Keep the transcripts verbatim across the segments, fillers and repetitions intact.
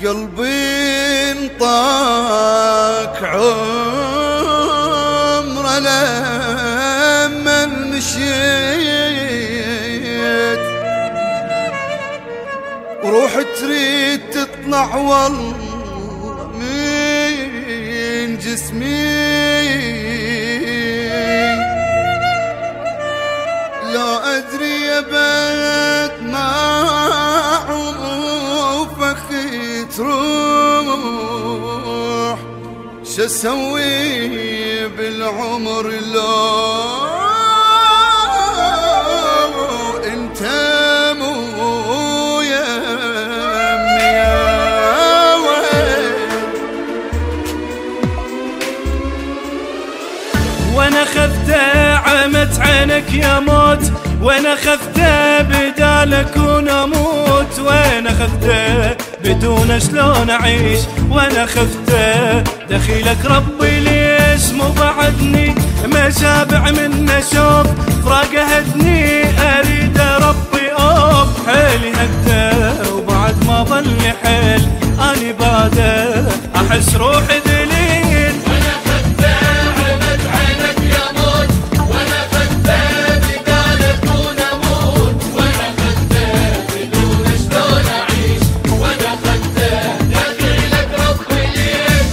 قلبي انطاك عمر لما مشيت، وروح تريد تطلع والله من جسمي، لا أدري يا بيت ما عوفك تروح، شو اسوي بالعمر لو انت مو يمي يا ويل. وانا خفت عمت عينك يا موت، وانا خفت بدالك ونموت، وانا خفت بدون شلون اعيش، وانا خفت دخيلك ربي ليش مو بعدني ما شابع من اشوف فراقه هدني، اريد ربي اوف حيلي هده وبعد ما ظل حيل اني باده احس روحي دليل. وانا خفت عمت عينك يا موت، وانا خفت بدالك ونموت، وانا خفت بدون شلون اعيش، وانا خفت دخيلك ربي ليش.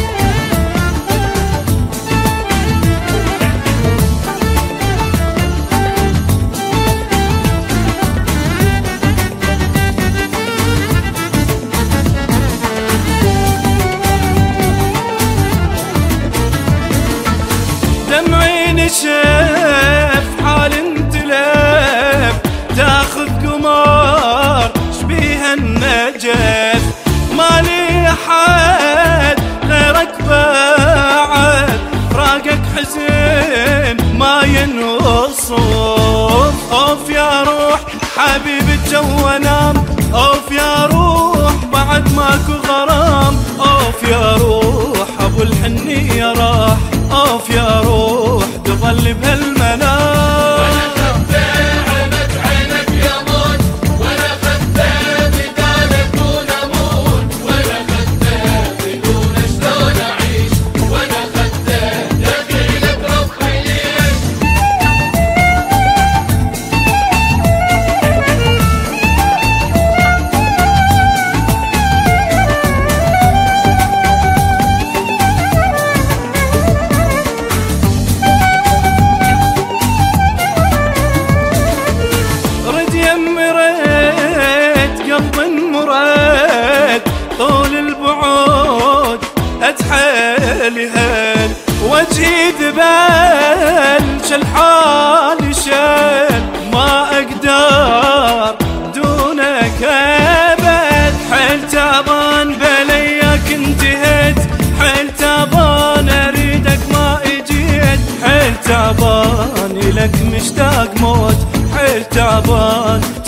دمعي نشف حال انتلف، تاخذ قمار شبيه النجف، مالي احد غيرك بعد، فراقك حزين ما ينوصف. اوف يا روح حبيب الجو انام، اوف يا روح بعد ماكو غرام، اوف يا روح ابو الحنية راح، اوف يا روح تظل بهالمنام. وانا خفت عمت عينك يا موت، وانا خفت بدالك ونموت، وانا خفت بدون شلون اعيش، وانا خفت دخيلك ربي ليش. طول البعود اتحيل هل وجهي ذبل، شل حالي شل ما اقدر دونك ابد، حيل تعبان بلياك انتهيت، حيل تعبان اريدك ما اجيت، حيل تعبان لك مشتاق موت، حيل تعبان